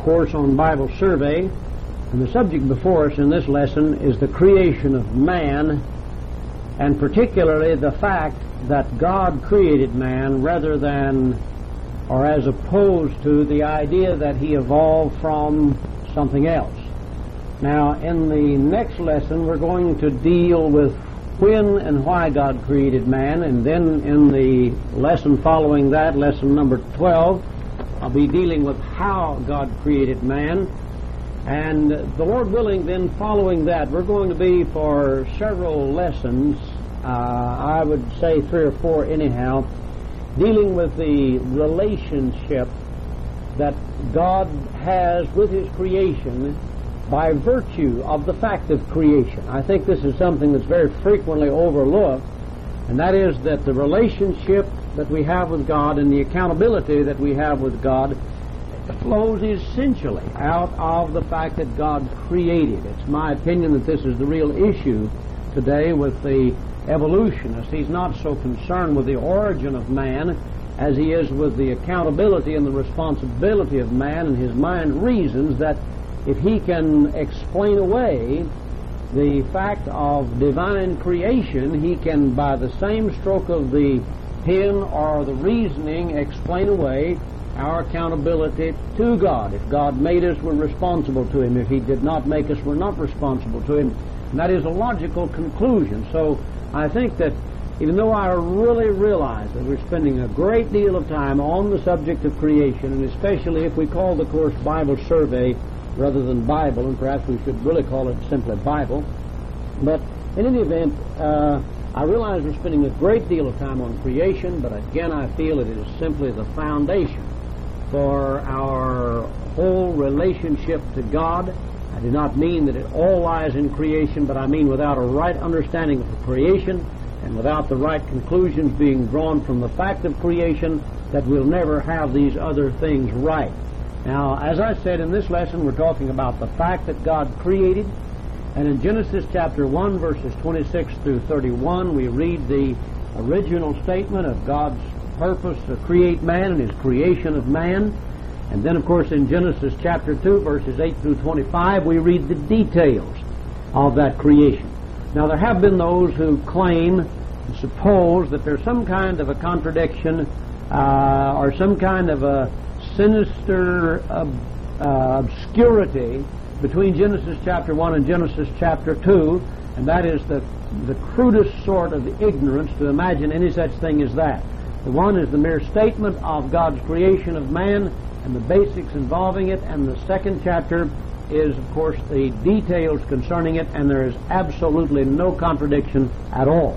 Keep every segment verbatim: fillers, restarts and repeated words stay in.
course on Bible survey, and the subject before us in this lesson is the creation of man, and particularly the fact that God created man rather than, or as opposed to, the idea that he evolved from something else. Now, in the next lesson, we're going to deal with when and why God created man, and then in the lesson following that, lesson number twelve, I'll be dealing with how God created man. And the Lord willing, then following that, we're going to be for several lessons, uh, I would say three or four anyhow, dealing with the relationship that God has with his creation by virtue of the fact of creation. I think this is something that's very frequently overlooked, and that is that the relationship that we have with God and the accountability that we have with God flows essentially out of the fact that God created. It's my opinion that this is the real issue today with the evolutionist. He's not so concerned with the origin of man as he is with the accountability and the responsibility of man, and his mind reasons that if he can explain away the fact of divine creation, he can, by the same stroke of the pen or the reasoning, explain away our accountability to God. If God made us, we're responsible to him. If he did not make us, we're not responsible to him. And that is a logical conclusion. So I think that even though I really realize that we're spending a great deal of time on the subject of creation, and especially if we call the course Bible Survey rather than Bible, and perhaps we should really call it simply Bible, but in any event, uh, I realize we're spending a great deal of time on creation, but again I feel it is simply the foundation for our whole relationship to God. I do not mean that it all lies in creation, but I mean without a right understanding of the creation and without the right conclusions being drawn from the fact of creation, that we'll never have these other things right. Now, as I said, in this lesson we're talking about the fact that God created, and in Genesis chapter one, verses twenty-six through thirty-one, we read the original statement of God's purpose to create man and his creation of man. And then, of course, in Genesis chapter two, verses eight through twenty-five, we read the details of that creation. Now, there have been those who claim and suppose that there's some kind of a contradiction uh, or some kind of a sinister uh, uh, obscurity between Genesis chapter one and Genesis chapter two, and that is the, the crudest sort of ignorance to imagine any such thing as that. The one is the mere statement of God's creation of man and the basics involving it, and the second chapter is, of course, the details concerning it, and there is absolutely no contradiction at all.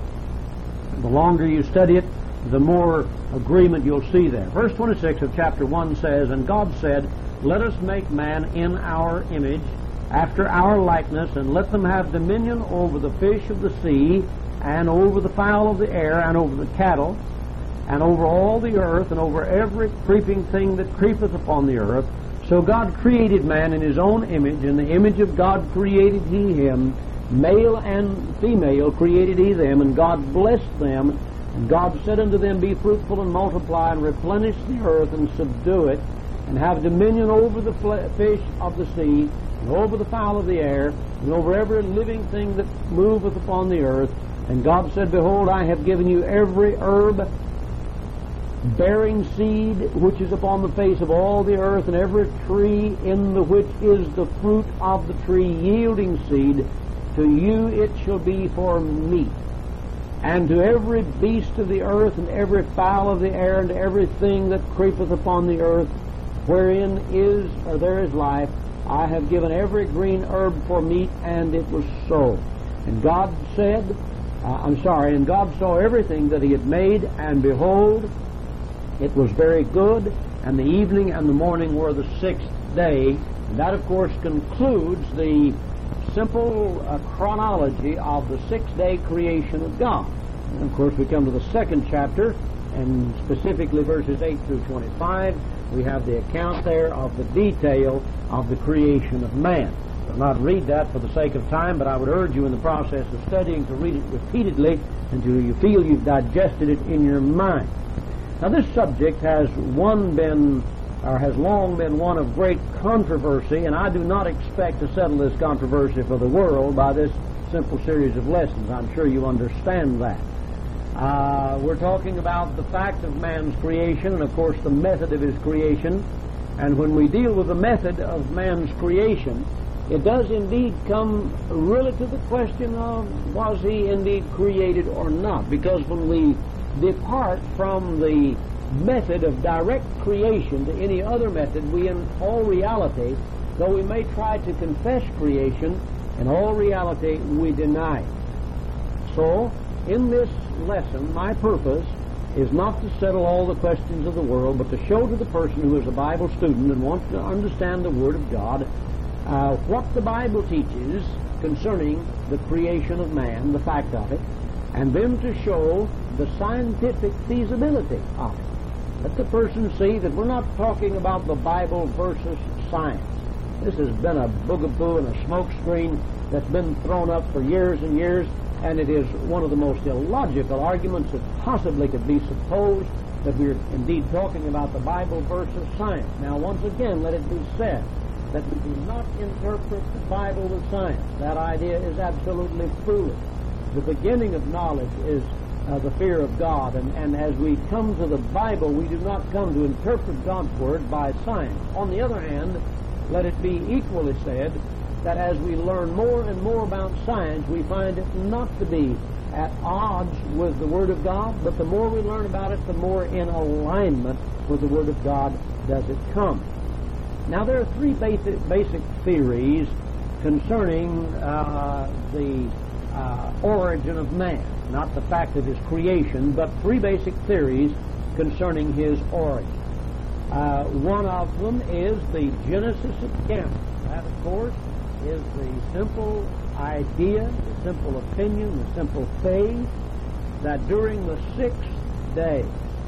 The longer you study it, the more agreement you'll see there. Verse twenty-six of chapter one says, "And God said, Let us make man in our image, after our likeness, and let them have dominion over the fish of the sea, and over the fowl of the air, and over the cattle, and over all the earth, and over every creeping thing that creepeth upon the earth." So God created man in his own image. In the image of God created he him. Male and female created he them, and God blessed them. And God said unto them, Be fruitful and multiply, and replenish the earth, and subdue it, and have dominion over the fish of the sea, and over the fowl of the air, and over every living thing that moveth upon the earth. And God said, Behold, I have given you every herb bearing seed which is upon the face of all the earth, and every tree in the which is the fruit of the tree yielding seed. To you it shall be for meat. And to every beast of the earth, and every fowl of the air, and to everything that creepeth upon the earth, wherein is or there is life, I have given every green herb for meat. And it was so. And God said, uh, I'm sorry, and God saw everything that he had made, and behold, it was very good. And the evening and the morning were the sixth day. And that, of course, concludes the simple uh, chronology of the six-day creation of God. And of course, we come to the second chapter, and specifically verses eight through twenty-five. We have the account there of the detail of the creation of man. I'll not read that for the sake of time, but I would urge you in the process of studying to read it repeatedly until you feel you've digested it in your mind. Now, this subject has, one, been or has long been one of great controversy, and I do not expect to settle this controversy for the world by this simple series of lessons. I'm sure you understand that. Uh, we're talking about the fact of man's creation and, of course, the method of his creation. And when we deal with the method of man's creation, it does indeed come really to the question of, was he indeed created or not? Because when we depart from the method of direct creation to any other method, we in all reality, though we may try to confess creation, in all reality we deny it. So, in this lesson, my purpose is not to settle all the questions of the world, but to show to the person who is a Bible student and wants to understand the Word of God uh, what the Bible teaches concerning the creation of man, the fact of it, and then to show the scientific feasibility of it. Let the person see that we're not talking about the Bible versus science. This has been a boogaboo and a smokescreen that's been thrown up for years and years, and it is one of the most illogical arguments that possibly could be supposed, that we're indeed talking about the Bible versus science. Now, once again, let it be said that we do not interpret the Bible with science. That idea is absolutely foolish. The beginning of knowledge is uh, the fear of God, and, and as we come to the Bible, we do not come to interpret God's Word by science. On the other hand, let it be equally said that as we learn more and more about science, we find it not to be at odds with the Word of God, but the more we learn about it, the more in alignment with the Word of God does it come. Now, there are three basic, basic theories concerning uh, the uh, origin of man, not the fact of his creation, but three basic theories concerning his origin. Uh, one of them is the Genesis account. That, of course, is the simple idea, the simple opinion, the simple faith that during the sixth day,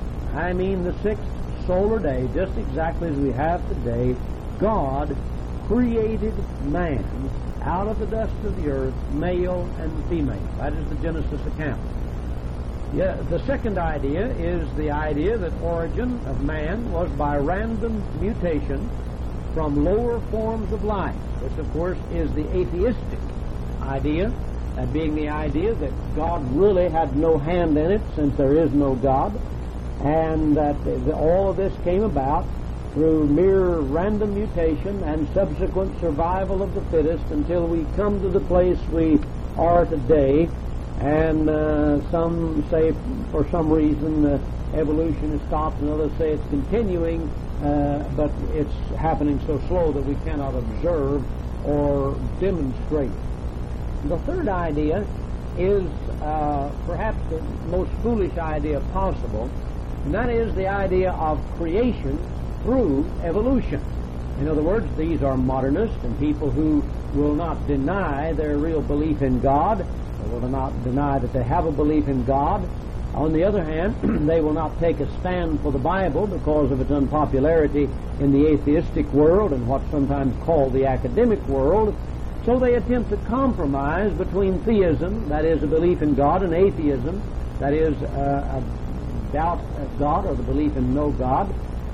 I mean the sixth solar day, just exactly as we have today, God created man out of the dust of the earth, male and female. That is the Genesis account. Yeah, the second idea is the idea that origin of man was by random mutation from lower forms of life. This, of course, is the atheistic idea, that being the idea that God really had no hand in it, since there is no God, and that the, all of this came about through mere random mutation and subsequent survival of the fittest until we come to the place we are today. And uh, some say for some reason uh, evolution has stopped, and others say it's continuing, uh, but it's happening so slow that we cannot observe or demonstrate. The third idea is uh, perhaps the most foolish idea possible, and that is the idea of creation through evolution. In other words, these are modernists and people who will not deny their real belief in God. They will not deny that they have a belief in God. On the other hand, they will not take a stand for the Bible because of its unpopularity in the atheistic world and what's sometimes called the academic world. So they attempt to compromise between theism, that is a belief in God, and atheism, that is uh, a doubt of God or the belief in no God.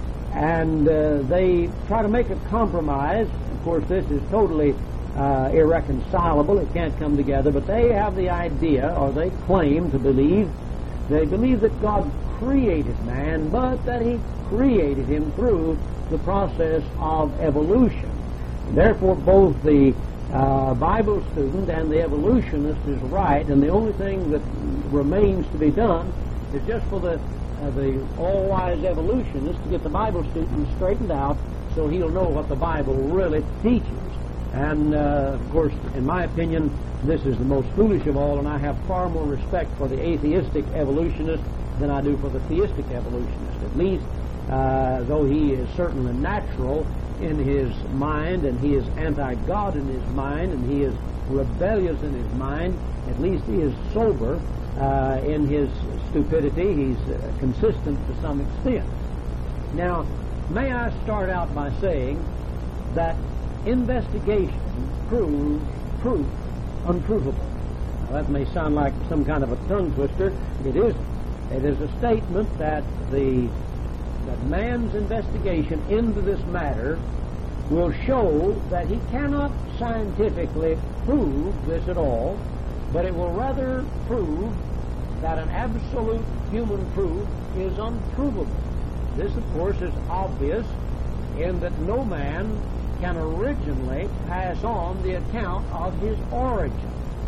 And uh, they try to make a compromise. Of course, this is totally uh, irreconcilable. It can't come together. But they have the idea, or they claim to believe, they believe that God created man, but that he created him through the process of evolution. And therefore, both the uh, Bible student and the evolutionist is right, and the only thing that remains to be done is just for the Uh, the all-wise evolutionist to get the Bible student straightened out so he'll know what the Bible really teaches. And, uh, of course, in my opinion, this is the most foolish of all, and I have far more respect for the atheistic evolutionist than I do for the theistic evolutionist. At least, uh, though he is certainly natural in his mind, and he is anti-God in his mind, and he is rebellious in his mind, at least he is sober uh, in his stupidity. He's uh, consistent to some extent. Now, may I start out by saying that investigation proves proof unprovable. Now, that may sound like some kind of a tongue twister. It isn't. It is a statement that the that man's investigation into this matter will show that he cannot scientifically prove this at all, but it will rather prove that an absolute human proof is unprovable. This, of course, is obvious in that no man can originally pass on the account of his origin.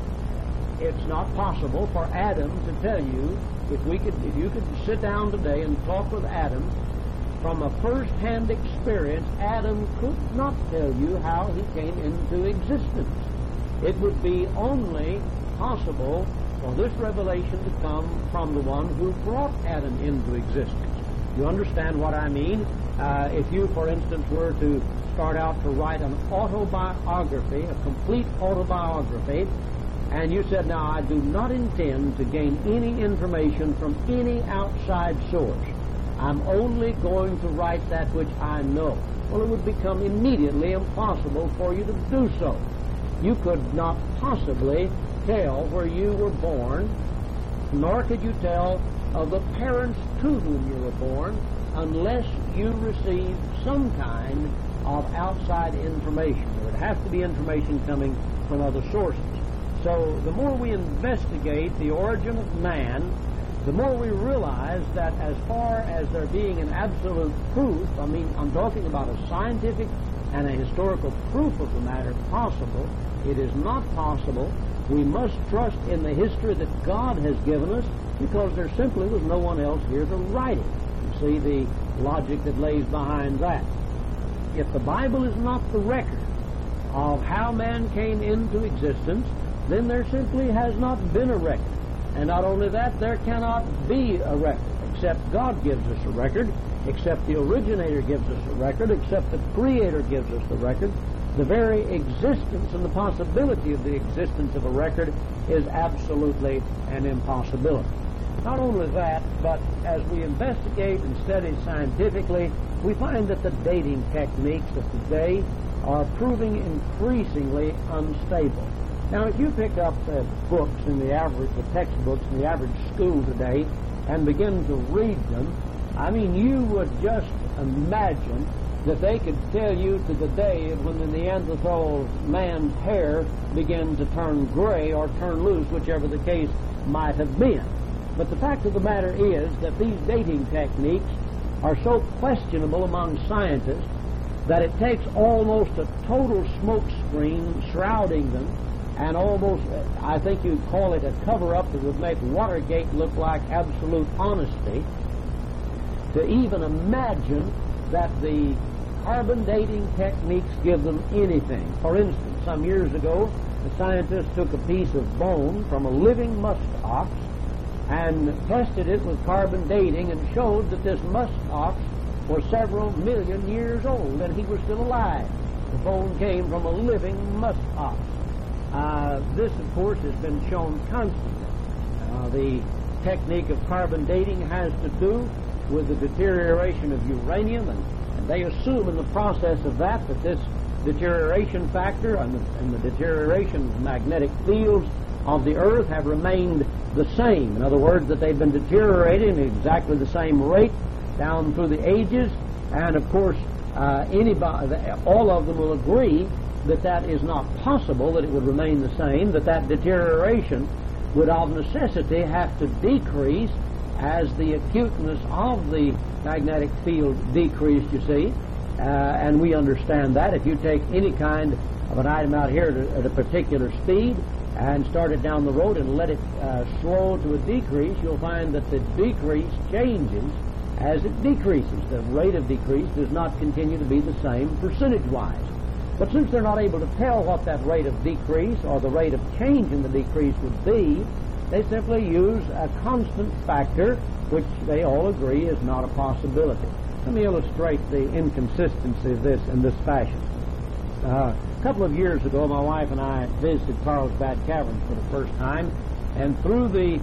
It's not possible for Adam to tell you, if we could, if you could sit down today and talk with Adam, from a first-hand experience, Adam could not tell you how he came into existence. It would be only possible for this revelation to come from the one who brought Adam into existence. You understand what I mean? Uh, if you, for instance, were to start out to write an autobiography, a complete autobiography, and you said, now, I do not intend to gain any information from any outside source. I'm only going to write that which I know. Well, it would become immediately impossible for you to do so. You could not possibly tell where you were born, nor could you tell of the parents to whom you were born, unless you received some kind of outside information. There would have to be information coming from other sources. So the more we investigate the origin of man, the more we realize that as far as there being an absolute proof, I mean, I'm talking about a scientific and a historical proof of the matter possible, it is not possible. We must trust in the history that God has given us, because there simply was no one else here to write it. You see the logic that lays behind that. If the Bible is not the record of how man came into existence, then there simply has not been a record. And not only that, there cannot be a record, except God gives us a record, except the originator gives us a record, except the Creator gives us the record. The very existence and the possibility of the existence of a record is absolutely an impossibility. Not only that, but as we investigate and study scientifically, we find that the dating techniques of today are proving increasingly unstable. Now, if you pick up the books in the average, the textbooks in the average school today, and begin to read them, I mean, you would just imagine that they could tell you to the day when the Neanderthal man's hair began to turn gray or turn loose, whichever the case might have been. But the fact of the matter is that these dating techniques are so questionable among scientists that it takes almost a total smoke screen shrouding them, and almost, I think you'd call it a cover-up that would make Watergate look like absolute honesty, to even imagine that the carbon dating techniques give them anything. For instance, some years ago, the scientists took a piece of bone from a living musk ox and tested it with carbon dating and showed that this musk ox was several million years old and he was still alive. The bone came from a living musk ox. Uh, this, of course, has been shown constantly. Uh, the technique of carbon dating has to do with the deterioration of uranium, and, and they assume in the process of that that this deterioration factor and the, and the deterioration of magnetic fields of the Earth have remained the same. In other words, that they've been deteriorating at exactly the same rate down through the ages, and of course, uh, anybody, all of them will agree that that is not possible, that it would remain the same, that that deterioration would of necessity have to decrease as the acuteness of the magnetic field decreased, you see. Uh, and we understand that. If you take any kind of an item out here at a, at a particular speed and start it down the road and let it uh, slow to a decrease, you'll find that the decrease changes as it decreases. The rate of decrease does not continue to be the same percentage-wise. But since they're not able to tell what that rate of decrease or the rate of change in the decrease would be, they simply use a constant factor, which they all agree is not a possibility. Let me illustrate the inconsistency of this in this fashion. Uh, a couple of years ago, my wife and I visited Carlsbad Caverns for the first time, and through the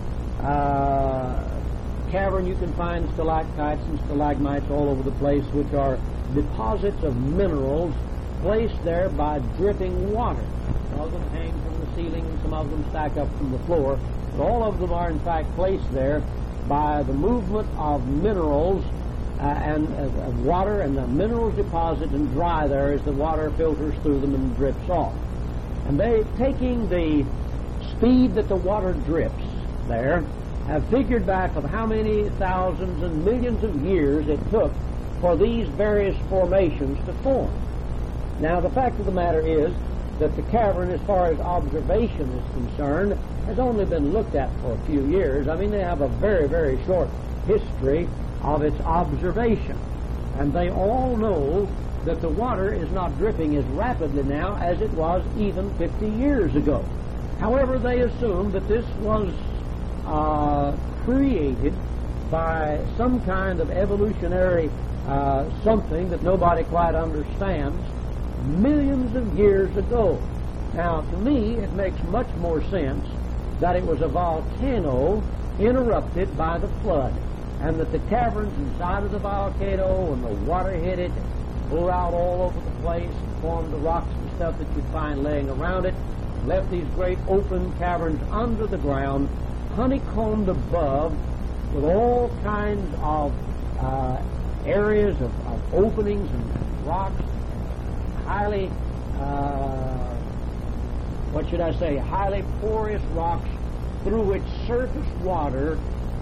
uh, cavern you can find stalactites and stalagmites all over the place, which are deposits of minerals placed there by dripping water. Some of them hang from the ceiling, and some of them stack up from the floor, but all of them are in fact placed there by the movement of minerals uh, and uh, water, and the minerals deposit and dry there as the water filters through them and drips off. And they, taking the speed that the water drips there, have figured back of how many thousands and millions of years it took for these various formations to form. Now, the fact of the matter is that the cavern, as far as observation is concerned, has only been looked at for a few years. I mean, they have a very, very short history of its observation. And they all know that the water is not dripping as rapidly now as it was even fifty years ago. However, they assume that this was uh, created by some kind of evolutionary uh, something that nobody quite understands millions of years ago. Now, to me, it makes much more sense that it was a volcano interrupted by the flood, and that the caverns inside of the volcano, and the water hit it, blew out all over the place, and formed the rocks and stuff that you'd find laying around it, left these great open caverns under the ground, honeycombed above with all kinds of uh, areas of, of openings and, and rocks, highly, uh, what should I say, highly porous rocks through which surface water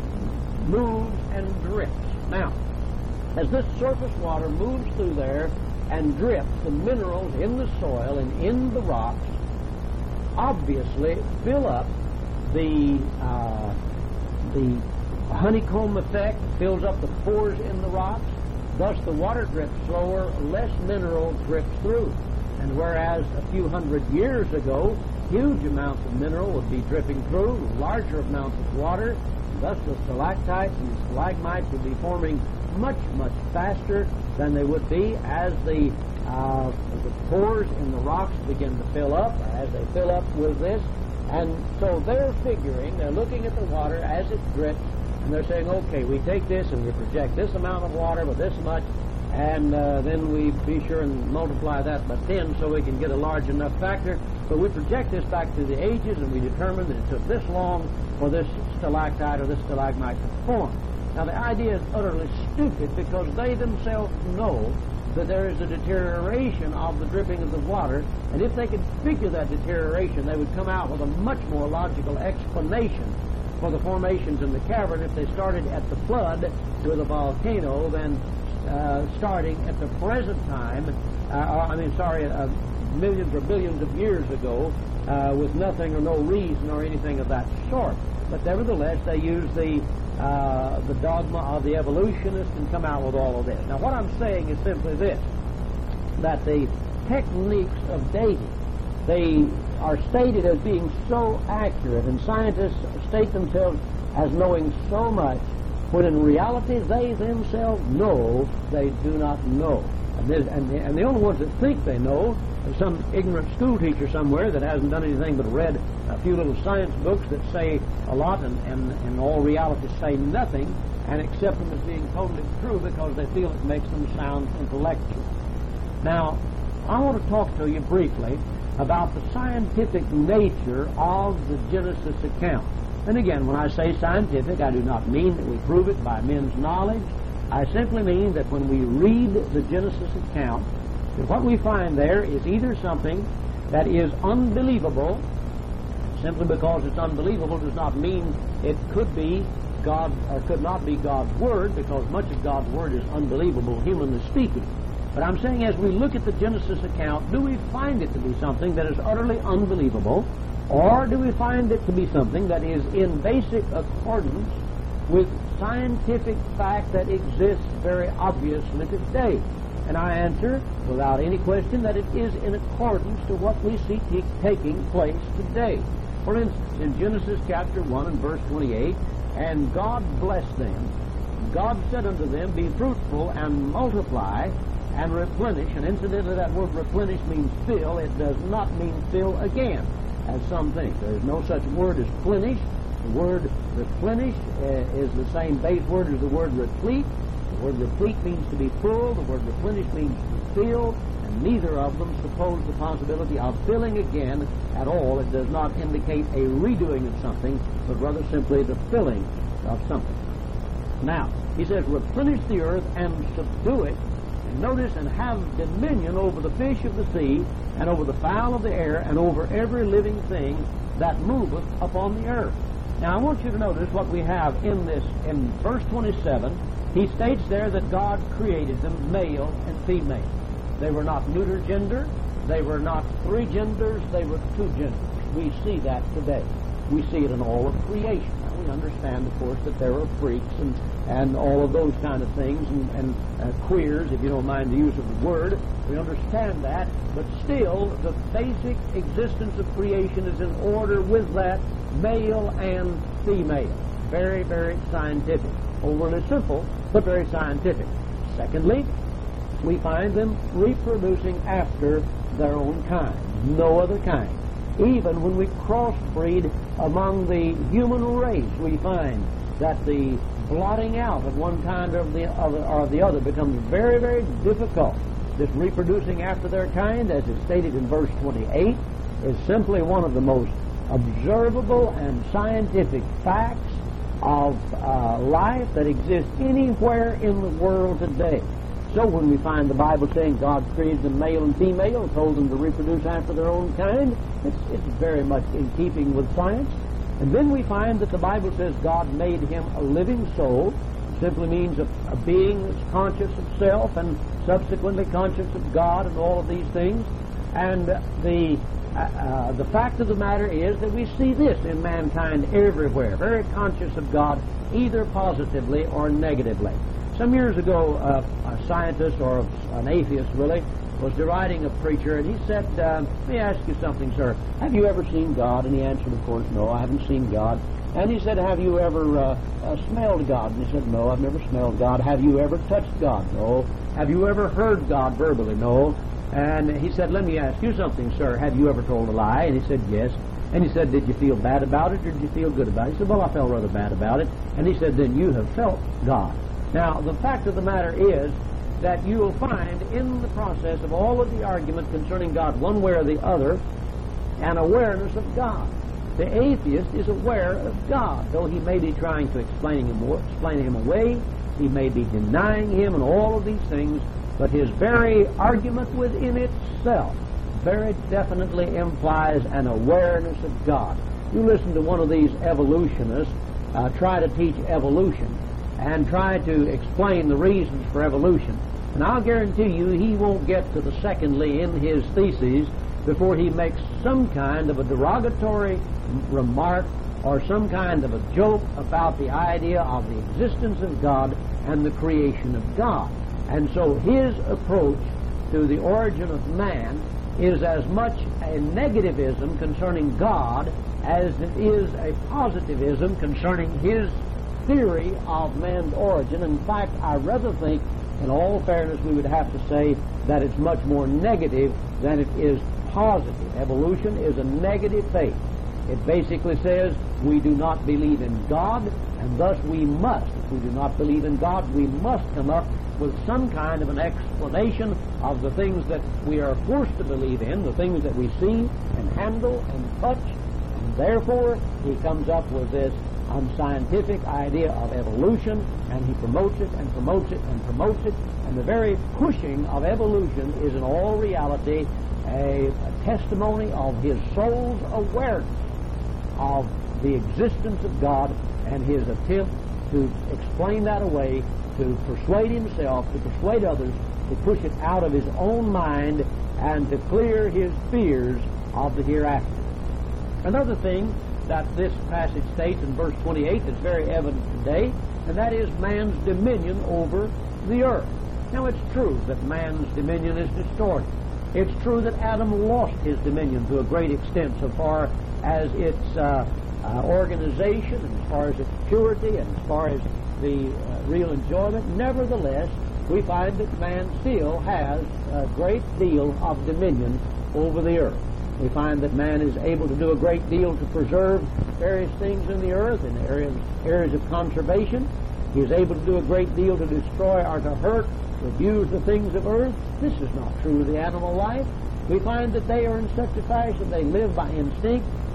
moves and drips. Now, as this surface water moves through there and drips, the minerals in the soil and in the rocks obviously fill up the uh, the honeycomb effect, fills up the pores in the rocks. Thus, the water drips slower, less mineral drips through. And whereas a few hundred years ago, huge amounts of mineral would be dripping through, larger amounts of water, thus the stalactites and the stalagmites would be forming much, much faster than they would be as the, uh, the pores in the rocks begin to fill up, as they fill up with this. And so they're figuring, they're looking at the water as it drips, and they're saying, okay, we take this and we project this amount of water with this much, and uh, then we be sure and multiply that by ten so we can get a large enough factor. But we project this back to the ages, and we determine that it took this long for this stalactite or this stalagmite to form. Now, the idea is utterly stupid because they themselves know that there is a deterioration of the dripping of the water, and if they could figure that deterioration, they would come out with a much more logical explanation for the formations in the cavern if they started at the flood with a volcano than uh, starting at the present time, uh, or, I mean, sorry, uh, millions or billions of years ago uh, with nothing or no reason or anything of that sort. But nevertheless, they use the uh, the dogma of the evolutionist and come out with all of this. Now, what I'm saying is simply this, that the techniques of dating, they are stated as being so accurate, and scientists state themselves as knowing so much, when in reality they themselves know they do not know. And, and, the, and the only ones that think they know are some ignorant school teacher somewhere that hasn't done anything but read a few little science books that say a lot and, and in all reality say nothing, and accept them as being totally true because they feel it makes them sound intellectual. Now, I want to talk to you briefly about the scientific nature of the Genesis account. And again, when I say scientific, I do not mean that we prove it by men's knowledge. I simply mean that when we read the Genesis account, that what we find there is either something that is unbelievable. Simply because it's unbelievable does not mean it could be God or could not be God's Word, because much of God's Word is unbelievable, humanly speaking. But I'm saying as we look at the Genesis account, do we find it to be something that is utterly unbelievable, or do we find it to be something that is in basic accordance with scientific fact that exists very obviously today? And I answer, without any question, that it is in accordance to what we see t- taking place today. For instance, in Genesis chapter one and verse twenty-eight, and God blessed them. God said unto them, be fruitful and multiply and replenish. And incidentally, that word replenish means fill. It does not mean fill again, as some think. There is no such word as plenish. The word replenish uh, is the same base word as the word replete. The word replete means to be full. The word replenish means to fill. And neither of them suppose the possibility of filling again at all. It does not indicate a redoing of something, but rather simply the filling of something. Now, he says, replenish the earth and subdue it, and notice, and have dominion over the fish of the sea, and over the fowl of the air, and over every living thing that moveth upon the earth. Now, I want you to notice what we have in this, in verse twenty-seven. He states there that God created them male and female. They were not neuter gender. They were not three genders. They were two genders. We see that today. We see it in all of creation. Now, we understand, of course, that there are freaks and, and all of those kind of things, and, and uh, queers, if you don't mind the use of the word. We understand that, but still, the basic existence of creation is in order with that male and female. Very, very scientific. Overly simple, but very scientific. Secondly, we find them reproducing after their own kind, no other kind. Even when we crossbreed among the human race, we find that the blotting out of one kind or the other, or the other becomes very, very difficult. This reproducing after their kind, as is stated in verse twenty-eight, is simply one of the most observable and scientific facts of uh, life that exists anywhere in the world today. So when we find the Bible saying God created them male and female, told them to reproduce after their own kind, it's, it's very much in keeping with science. And then we find that the Bible says God made him a living soul. It simply means a, a being that's conscious of self and subsequently conscious of God and all of these things. And the uh, uh, the fact of the matter is that we see this in mankind everywhere, very conscious of God, either positively or negatively. Some years ago, uh, a scientist, or an atheist really, was deriding a preacher, and he said, uh, let me ask you something, sir. Have you ever seen God? And he answered, of course, no, I haven't seen God. And he said, have you ever uh, uh, smelled God? And he said, no, I've never smelled God. Have you ever touched God? No. Have you ever heard God verbally? No. And he said, let me ask you something, sir. Have you ever told a lie? And he said, yes. And he said, did you feel bad about it, or did you feel good about it? He said, well, I felt rather bad about it. And he said, then you have felt God. Now, the fact of the matter is that you will find in the process of all of the argument concerning God, one way or the other, an awareness of God. The atheist is aware of God, though he may be trying to explain him, explain him away, he may be denying him and all of these things, but his very argument within itself very definitely implies an awareness of God. You listen to one of these evolutionists uh, try to teach evolution and try to explain the reasons for evolution, and I'll guarantee you he won't get to the secondly in his theses before he makes some kind of a derogatory remark or some kind of a joke about the idea of the existence of God and the creation of God. And so his approach to the origin of man is as much a negativism concerning God as it is a positivism concerning his theory of man's origin. In fact, I rather think, in all fairness, we would have to say that it's much more negative than it is positive. Evolution is a negative faith. It basically says we do not believe in God, and thus we must, if we do not believe in God, we must come up with some kind of an explanation of the things that we are forced to believe in, the things that we see and handle and touch, and therefore he comes up with this unscientific idea of evolution, and he promotes it and promotes it and promotes it, and the very pushing of evolution is in all reality a, a testimony of his soul's awareness of the existence of God and his attempt to explain that away, to persuade himself, to persuade others, to push it out of his own mind, and to clear his fears of the hereafter. Another thing that this passage states in verse twenty-eight that's very evident today, and that is man's dominion over the earth. Now, it's true that man's dominion is distorted. It's true that Adam lost his dominion to a great extent so far as its uh, uh, organization, and as far as its purity, and as far as the uh, real enjoyment. Nevertheless, we find that man still has a great deal of dominion over the earth. We find that man is able to do a great deal to preserve various things in the earth, in areas, areas of conservation. He is able to do a great deal to destroy or to hurt, to abuse the things of earth. This is not true of the animal life. We find that they are in such a fashion they live by instinct,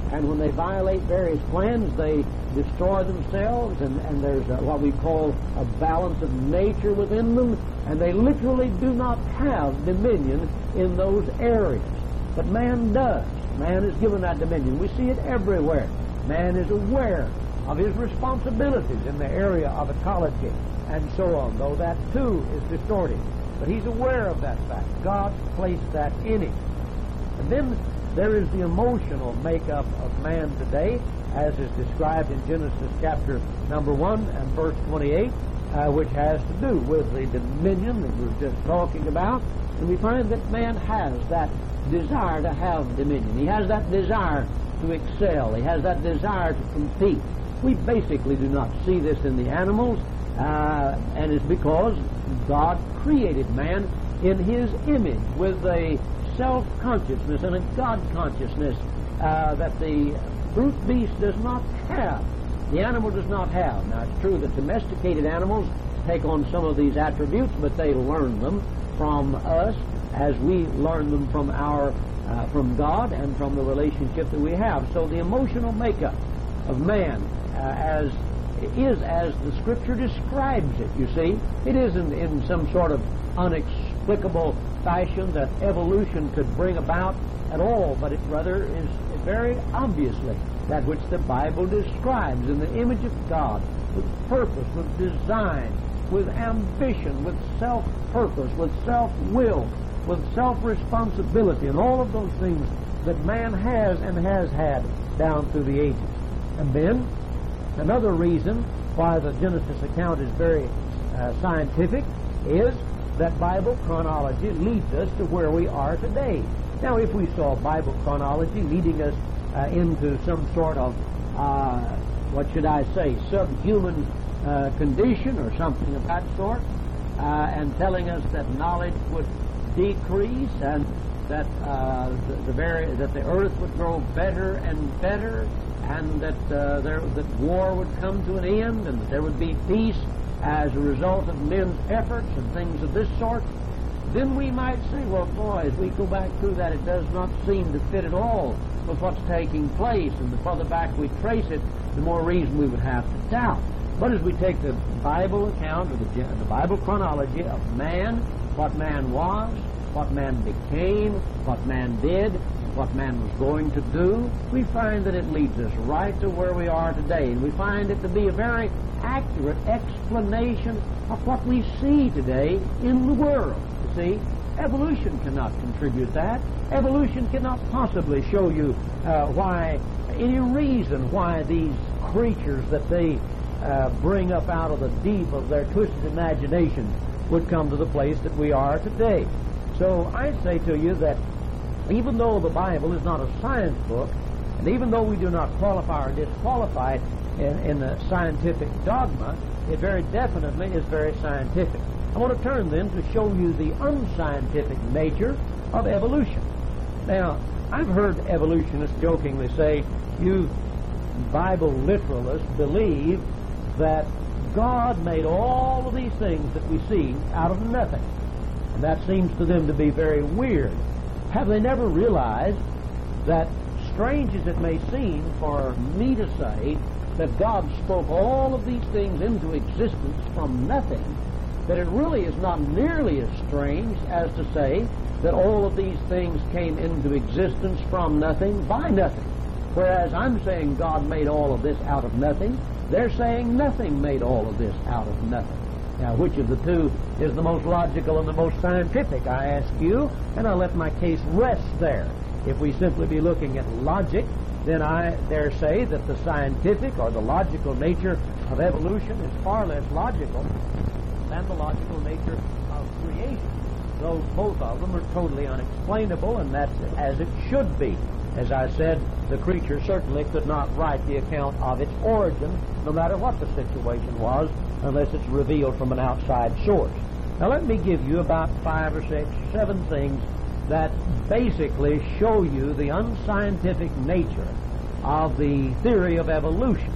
and when they violate various plans, they destroy themselves, and, and there's a, what we call a balance of nature within them, and they literally do not have dominion in those areas. But man does. Man is given that dominion. We see it everywhere. Man is aware of his responsibilities in the area of ecology and so on, though that too is distorted. But he's aware of that fact. God placed that in him. And then there is the emotional makeup of man today, as is described in Genesis chapter number one and verse twenty-eight, uh, which has to do with the dominion that we were just talking about. And we find that man has that desire to have dominion. He has that desire to excel. He has that desire to compete. We basically do not see this in the animals, uh, and it's because God created man in his image with a self-consciousness and a God-consciousness uh, that the brute beast does not have. The animal does not have. Now, it's true that domesticated animals take on some of these attributes, but they learn them from us as we learn them from our uh, from God and from the relationship that we have. So the emotional makeup of man uh, as is as the Scripture describes it, you see. It isn't in some sort of unexplicable fashion that evolution could bring about at all, but it rather is very obviously that which the Bible describes in the image of God, with purpose, with design, with ambition, with self-purpose, with self-will, with self-responsibility, and all of those things that man has and has had down through the ages. And then, another reason why the Genesis account is very uh, scientific is that Bible chronology leads us to where we are today. Now, if we saw Bible chronology leading us uh, into some sort of, uh, what should I say, subhuman uh, condition or something of that sort, uh, and telling us that knowledge would decrease and that uh, the, the very that the earth would grow better and better, and that uh, there that war would come to an end, and that there would be peace as a result of men's efforts and things of this sort, then we might say, well, boy, as we go back through that, it does not seem to fit at all with what's taking place, and the further back we trace it, the more reason we would have to doubt. But as we take the Bible account, or the, the Bible chronology of man, what man was, what man became, what man did, what man was going to do, we find that it leads us right to where we are today. And we find it to be a very accurate explanation of what we see today in the world. You see, evolution cannot contribute that. Evolution cannot possibly show you uh, why, any reason why these creatures that they uh, bring up out of the deep of their twisted imagination would come to the place that we are today. So I say to you that even though the Bible is not a science book, and even though we do not qualify or disqualify it in, in the scientific dogma, it very definitely is very scientific. I want to turn then to show you the unscientific nature of evolution. Now, I've heard evolutionists jokingly say, you Bible literalists believe that God made all of these things that we see out of nothing. And that seems to them to be very weird. Have they never realized that, strange as it may seem for me to say, that God spoke all of these things into existence from nothing, that it really is not nearly as strange as to say that all of these things came into existence from nothing by nothing. Whereas I'm saying God made all of this out of nothing, they're saying nothing made all of this out of nothing. Now, which of the two is the most logical and the most scientific, I ask you, and I let my case rest there. If we simply be looking at logic, then I dare say that the scientific or the logical nature of evolution is far less logical than the logical nature of creation. Those, both of them are totally unexplainable, and that's as it should be. As I said, the creature certainly could not write the account of its origin, no matter what the situation was, unless it's revealed from an outside source. Now let me give you about five or six, seven things that basically show you the unscientific nature of the theory of evolution.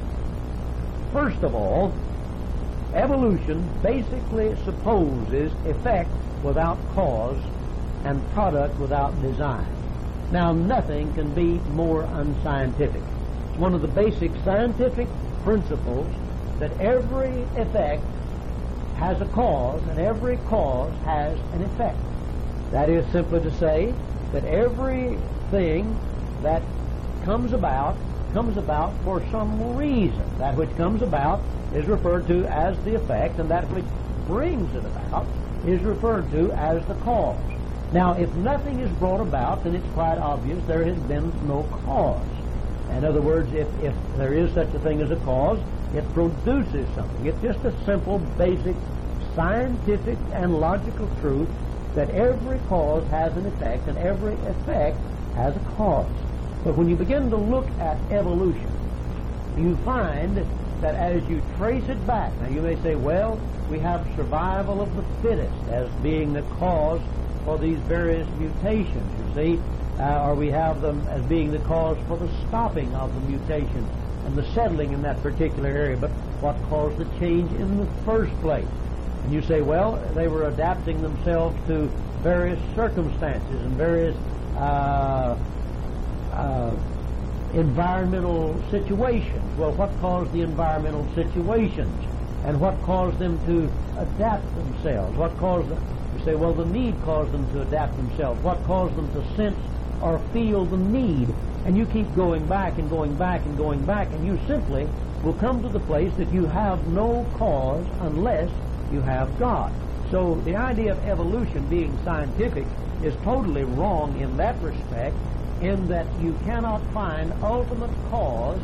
First of all, evolution basically supposes effect without cause and product without design. Now, nothing can be more unscientific. It's one of the basic scientific principles that every effect has a cause, and every cause has an effect. That is simply to say that everything that comes about comes about for some reason. That which comes about is referred to as the effect, and that which brings it about is referred to as the cause. Now, if nothing is brought about, then it's quite obvious there has been no cause. In other words, if, if there is such a thing as a cause, it produces something. It's just a simple, basic, scientific and logical truth that every cause has an effect, and every effect has a cause. But when you begin to look at evolution, you find that as you trace it back, now you may say, well, we have survival of the fittest as being the cause for these various mutations, you see, uh, or we have them as being the cause for the stopping of the mutation and the settling in that particular area. But what caused the change in the first place? And you say, well, they were adapting themselves to various circumstances and various uh, uh, environmental situations. Well, what caused the environmental situations? And what caused them to adapt themselves? What caused them? You say, well, the need caused them to adapt themselves. What caused them to sense or feel the need? And you keep going back and going back and going back, and you simply will come to the place that you have no cause unless you have God. So the idea of evolution being scientific is totally wrong in that respect, in that you cannot find ultimate cause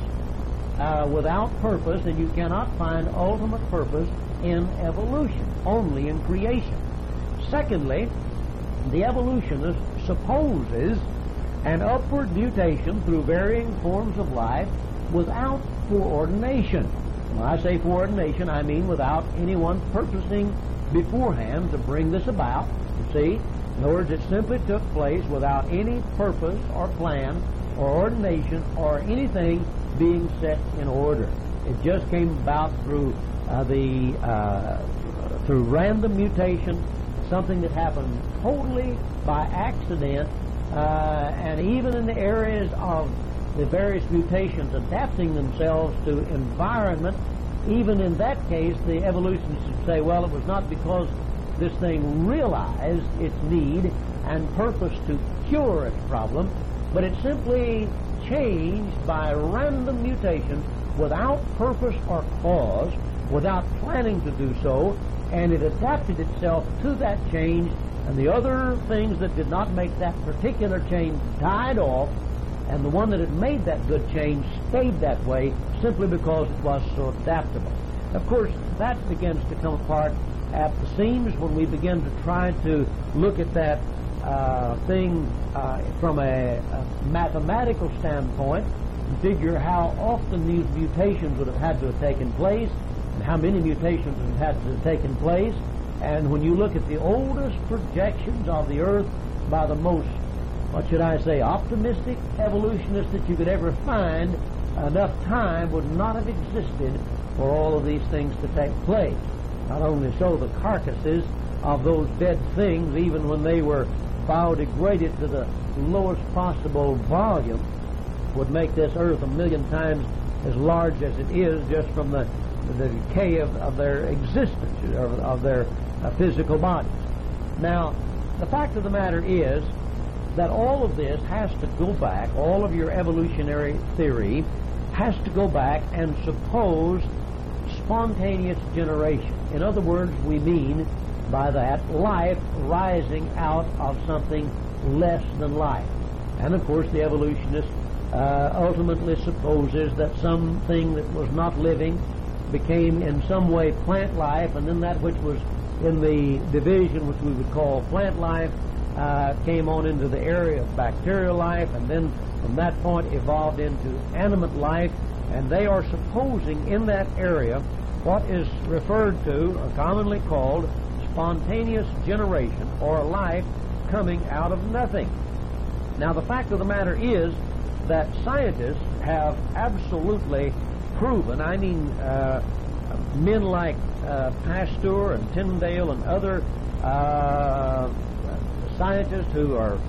uh, without purpose, and you cannot find ultimate purpose in evolution, only in creation. Secondly, the evolutionist supposes an upward mutation through varying forms of life without foreordination. When I say foreordination, I mean without anyone purposing beforehand to bring this about. You see, in other words, it simply took place without any purpose or plan or ordination or anything being set in order. It just came about through uh, the uh, through random mutation, something that happened totally by accident, uh, and even in the areas of the various mutations adapting themselves to environment, even in that case, the evolutionists would say, well, it was not because this thing realized its need and purposed to cure its problem, but it simply changed by random mutation without purpose or cause, without planning to do so, and it adapted itself to that change, and the other things that did not make that particular change died off, and the one that had made that good change stayed that way simply because it was so adaptable. Of course, that begins to come apart at the seams when we begin to try to look at that uh, thing uh, from a, a mathematical standpoint and figure how often these mutations would have had to have taken place and how many mutations would have had to have taken place. And when you look at the oldest projections of the earth by the most, what should I say, optimistic evolutionists that you could ever find, enough time would not have existed for all of these things to take place. Not only so, the carcasses of those dead things, even when they were biodegraded to the lowest possible volume, would make this earth a million times as large as it is just from the, the decay of, of their existence, of, of their uh, physical bodies. Now, the fact of the matter is that all of this has to go back, all of your evolutionary theory has to go back and suppose spontaneous generation. In other words, we mean by that life rising out of something less than life. And of course, the evolutionist uh, ultimately supposes that something that was not living became in some way plant life, and then that which was in the division which we would call plant life uh, came on into the area of bacterial life, and then from that point evolved into animate life. And they are supposing in that area what is referred to, or commonly called, spontaneous generation, or life coming out of nothing. Now, the fact of the matter is that scientists have absolutely proven, I mean, uh, men like uh, Pasteur and Tyndall and other uh, scientists who are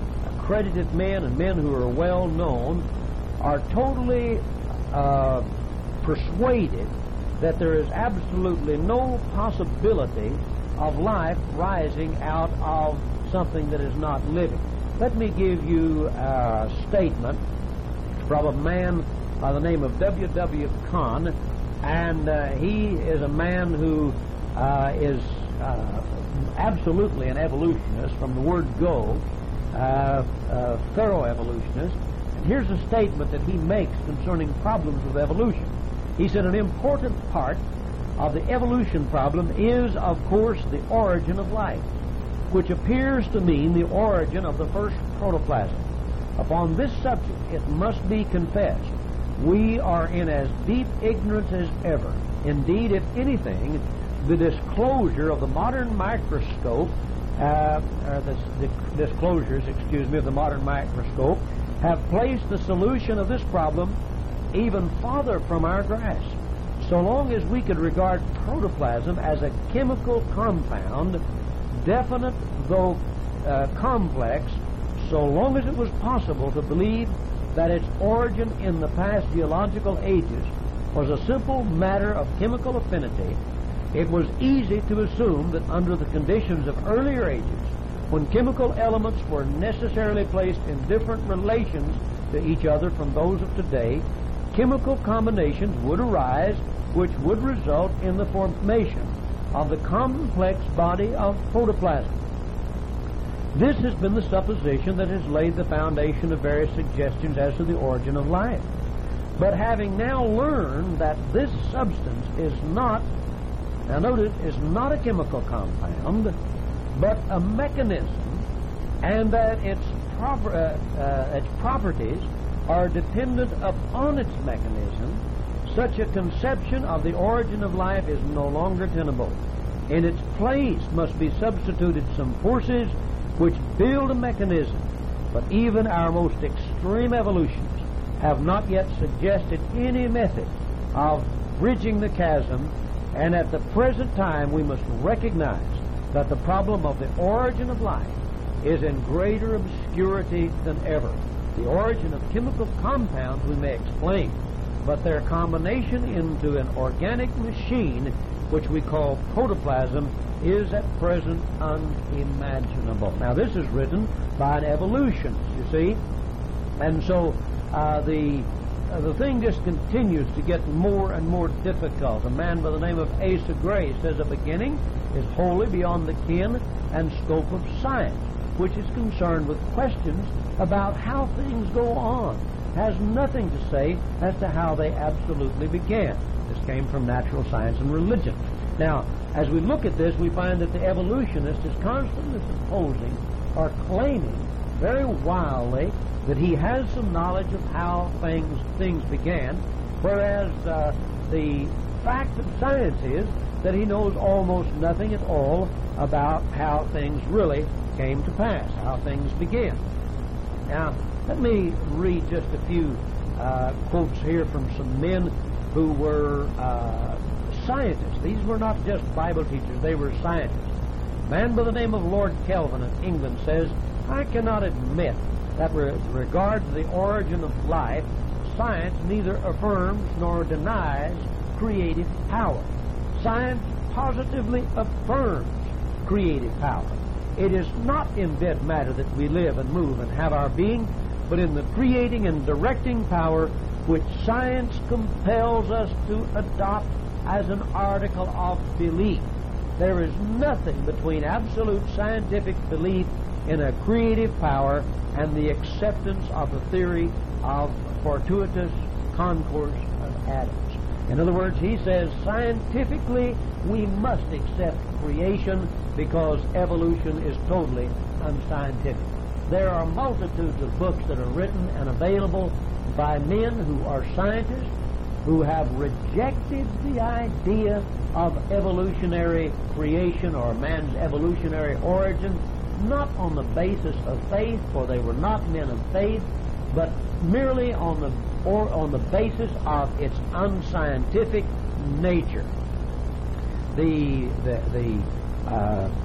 accredited men and men who are well known are totally uh, persuaded that there is absolutely no possibility of life rising out of something that is not living. Let me give you a statement from a man by the name of W W Kahn, and uh, he is a man who uh, is uh, absolutely an evolutionist from the word go, uh, a thorough evolutionist. And here's a statement that he makes concerning problems of evolution. He said, an important part of the evolution problem is, of course, the origin of life, which appears to mean the origin of the first protoplasm. Upon this subject, it must be confessed, we are in as deep ignorance as ever. Indeed, if anything, the disclosure of the modern microscope, uh, or the, the disclosures, excuse me, of the modern microscope, have placed the solution of this problem even farther from our grasp. So long as we could regard protoplasm as a chemical compound, definite though uh, complex, so long as it was possible to believe that its origin in the past geological ages was a simple matter of chemical affinity, it was easy to assume that under the conditions of earlier ages, when chemical elements were necessarily placed in different relations to each other from those of today, chemical combinations would arise which would result in the formation of the complex body of protoplasm. This has been the supposition that has laid the foundation of various suggestions as to the origin of life. But having now learned that this substance is not, now notice, is not a chemical compound, but a mechanism, and that its, proper, uh, uh, its properties are dependent upon its mechanism, such a conception of the origin of life is no longer tenable. In its place must be substituted some forces which build a mechanism, but even our most extreme evolutionists have not yet suggested any method of bridging the chasm, and at the present time we must recognize that the problem of the origin of life is in greater obscurity than ever. The origin of chemical compounds we may explain, but their combination into an organic machine, which we call protoplasm, is at present unimaginable. Now, this is written by an evolutionist, you see, and so uh, the uh, the thing just continues to get more and more difficult. A man by the name of Asa Gray says a beginning is wholly beyond the ken and scope of science, which is concerned with questions about how things go on, has nothing to say as to how they absolutely began. This came from natural science and religion. Now, as we look at this, we find that the evolutionist is constantly supposing or claiming very wildly that he has some knowledge of how things things began, whereas uh, the fact of science is that he knows almost nothing at all about how things really came to pass, how things began. Now, let me read just a few uh, quotes here from some men who were uh, scientists. These were not just Bible teachers, they were scientists. A man by the name of Lord Kelvin of England says, I cannot admit that with regard to the origin of life, science neither affirms nor denies creative power. Science positively affirms creative power. It is not in dead matter that we live and move and have our being, but in the creating and directing power which science compels us to adopt as an article of belief. There is nothing between absolute scientific belief in a creative power and the acceptance of the theory of fortuitous concourse of atoms. In other words, he says scientifically we must accept creation because evolution is totally unscientific. There are multitudes of books that are written and available by men who are scientists who have rejected the idea of evolutionary creation or man's evolutionary origin, not on the basis of faith, for they were not men of faith, but merely on the or on the basis of its unscientific nature. The the the uh,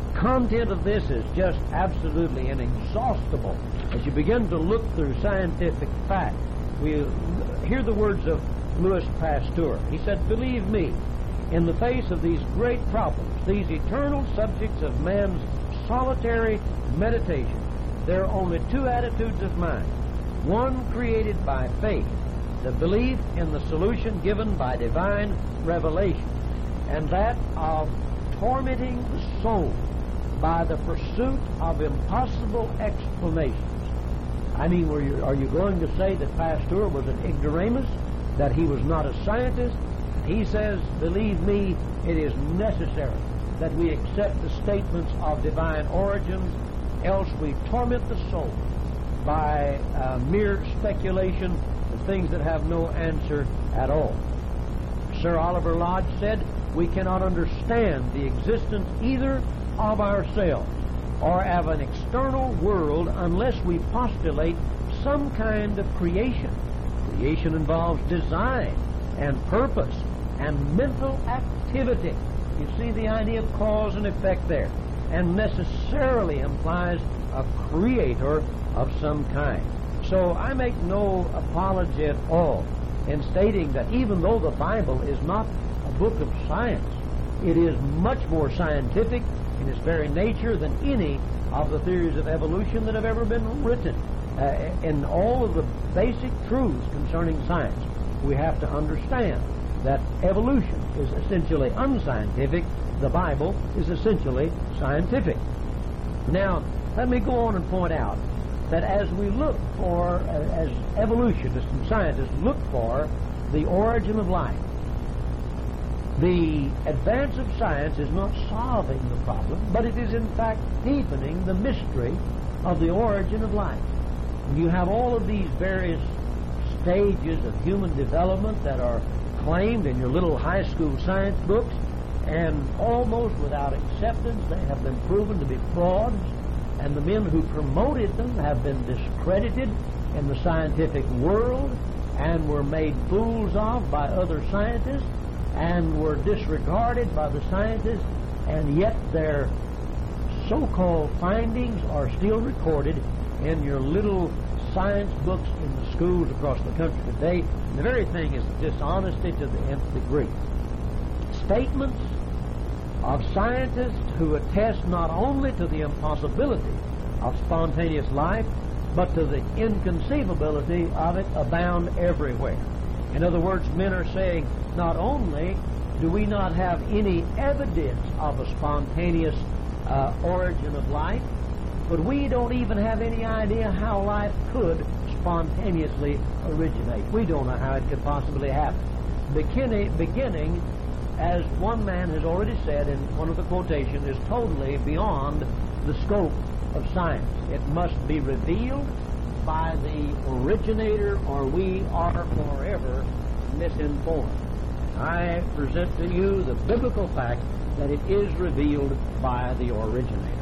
content of this is just absolutely inexhaustible. As you begin to look through scientific fact, we hear the words of Louis Pasteur. He said, "Believe me, in the face of these great problems, these eternal subjects of man's solitary meditation, there are only two attitudes of mind. One created by faith, the belief in the solution given by divine revelation, and that of tormenting the soul by the pursuit of impossible explanations." I mean, were you, are you going to say that Pasteur was an ignoramus, that he was not a scientist? He says, "Believe me, it is necessary that we accept the statements of divine origins, else we torment the soul by uh, mere speculation and things that have no answer at all." Sir Oliver Lodge said, "We cannot understand the existence either of ourselves or of an external world unless we postulate some kind of creation. Creation involves design and purpose and mental activity." You see the idea of cause and effect there, and necessarily implies a creator of some kind. So I make no apology at all in stating that even though the Bible is not a book of science, it is much more scientific in its very nature than any of the theories of evolution that have ever been written. Uh, in all of the basic truths concerning science, we have to understand that evolution is essentially unscientific. The Bible is essentially scientific. Now, let me go on and point out that as we look for, uh, as evolutionists and scientists look for the origin of life, the advance of science is not solving the problem, but it is in fact deepening the mystery of the origin of life. You have all of these various stages of human development that are claimed in your little high school science books, and almost without acceptance they have been proven to be frauds, and the men who promoted them have been discredited in the scientific world and were made fools of by other scientists and were disregarded by the scientists, and yet their so-called findings are still recorded in your little science books in the schools across the country today. And the very thing is dishonesty to the nth degree. Statements of scientists who attest not only to the impossibility of spontaneous life, but to the inconceivability of it abound everywhere. In other words, men are saying, not only do we not have any evidence of a spontaneous uh, origin of life, but we don't even have any idea how life could spontaneously originate. We don't know how it could possibly happen. Beginning, beginning, as one man has already said in one of the quotations, is totally beyond the scope of science. It must be revealed by the originator, or we are forever misinformed. I present to you the biblical fact that it is revealed by the originator.